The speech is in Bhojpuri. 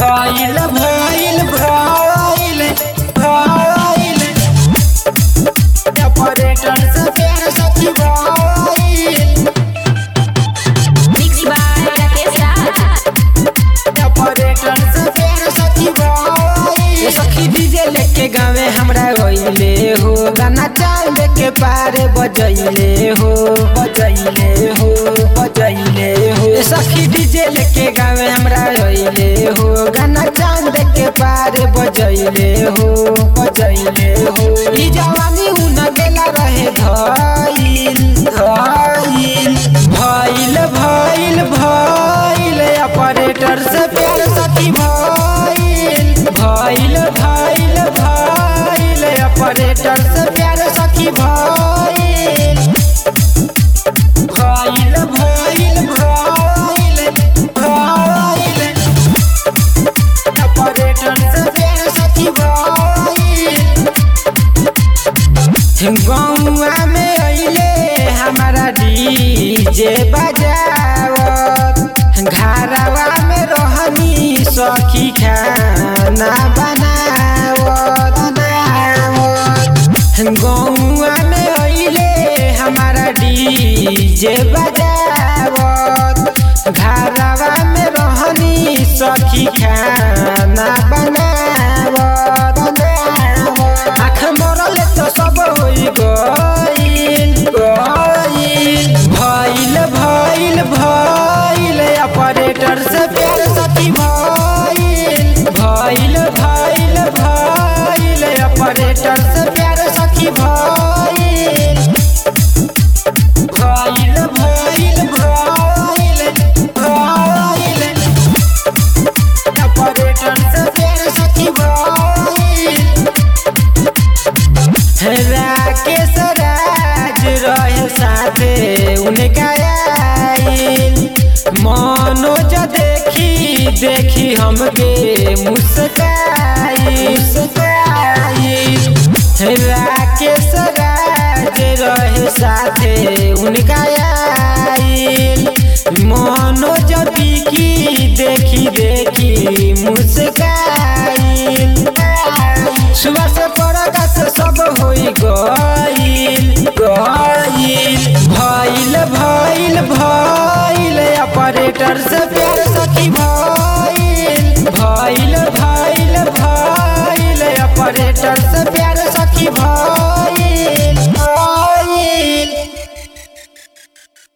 भइल भइल भइल भइल ऑपरेटर से प्यार सखी भइल मिक्स बाय राकेश ऑपरेटर से प्यार सखी भइल सखी डीजे लेके गावे हमरा गइले हो गाना चाल के पारे बजैले हो बजैले हो बजैले हो सखी डीजे लेके गावे हमरा गइले हो गाना चांद के पारे बजैले हो बजैले हो ई जवानी उन गेला रहे धइल धइल भइल भइल भइल ऑपरेटर से प्यार सखी भइल भइल भइल भइल ऑपरेटर से प्यार सखी भइल भइल भइल भइल भइल ऑपरेटर से प्यार सखी भइल गौआ में अइले हमारा डीजे बजावत घरवा में रहनी सखी खाना बनावत गौआ में अइले हमारा डीजे बजावत घरवा में रहनी सखी खाना बनावत आँख मरल तो सब होई गइल गइल भइल भइल भइल ऑपरेटर से प्यार सखी भइल भइल भइल भइल ऑपरेटर से प्यार सखी भइल भइल भइल भइल भइल ऑपरेटर से प्यार सखी भइल राकेश राज रहे साथे उनका आइल मनोज देखी देखी हमके मुस्काई राकेश राज रहे साथे उनका आइल मनोज की देखी देखी मुस्काई सुबह से पड़का से सब होई गइल गइल भइल भइल भइल ऑपरेटर से प्यार सखी भइल भइल भइल भइल ऑपरेटर से प्यार सखी भइल।